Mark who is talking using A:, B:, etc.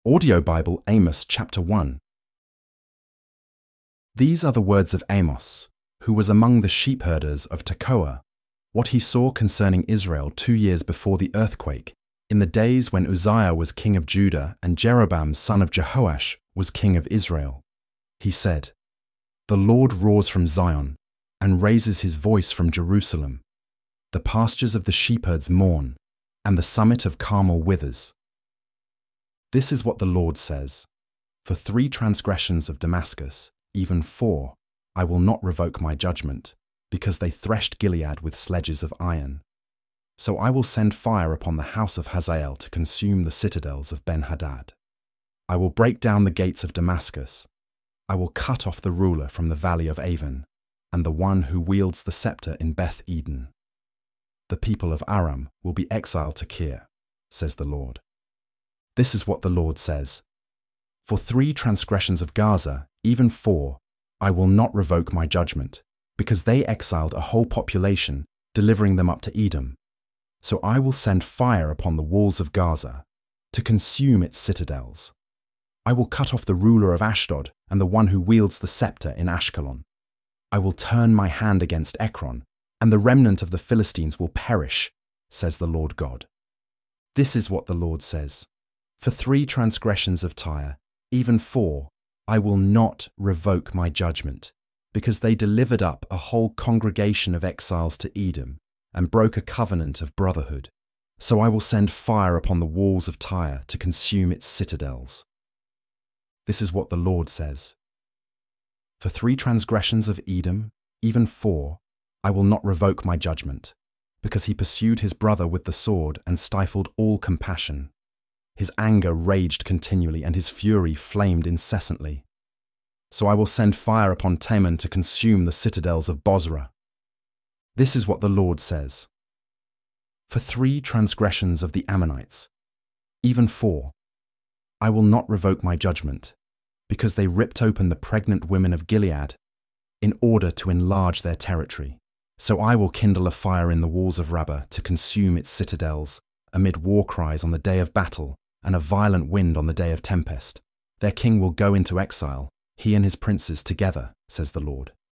A: Audio Bible Amos chapter 1. These are the words of Amos, who was among the sheep-herders of Tekoa, what he saw concerning Israel 2 years before the earthquake, in the days when Uzziah was king of Judah and Jeroboam son of Jehoash was king of Israel. He said, "The Lord roars from Zion and raises his voice from Jerusalem. The pastures of the sheepherds mourn, and the summit of Carmel withers. This is what the Lord says, for 3 transgressions of Damascus, even 4, I will not revoke my judgment, because they threshed Gilead with sledges of iron. So I will send fire upon the house of Hazael to consume the citadels of Ben-Hadad. I will break down the gates of Damascus. I will cut off the ruler from the valley of Avon, and the one who wields the scepter in Beth-Eden. The people of Aram will be exiled to Kir, says the Lord. This is what the Lord says, for 3 transgressions of Gaza, even 4, I will not revoke my judgment, because they exiled a whole population, delivering them up to Edom. So I will send fire upon the walls of Gaza, to consume its citadels. I will cut off the ruler of Ashdod and the one who wields the scepter in Ashkelon. I will turn my hand against Ekron, and the remnant of the Philistines will perish, says the Lord God. This is what the Lord says. For 3 transgressions of Tyre, even 4, I will not revoke my judgment, because they delivered up a whole congregation of exiles to Edom and broke a covenant of brotherhood. So I will send fire upon the walls of Tyre to consume its citadels. This is what the Lord says. For 3 transgressions of Edom, even 4, I will not revoke my judgment, because he pursued his brother with the sword and stifled all compassion. His anger raged continually, and his fury flamed incessantly. So I will send fire upon Teman to consume the citadels of Bozrah. This is what the Lord says. For 3 transgressions of the Ammonites, even 4, I will not revoke my judgment, because they ripped open the pregnant women of Gilead in order to enlarge their territory. So I will kindle a fire in the walls of Rabbah to consume its citadels, amid war cries on the day of battle and a violent wind on the day of tempest. Their king will go into exile, he and his princes together, says the Lord.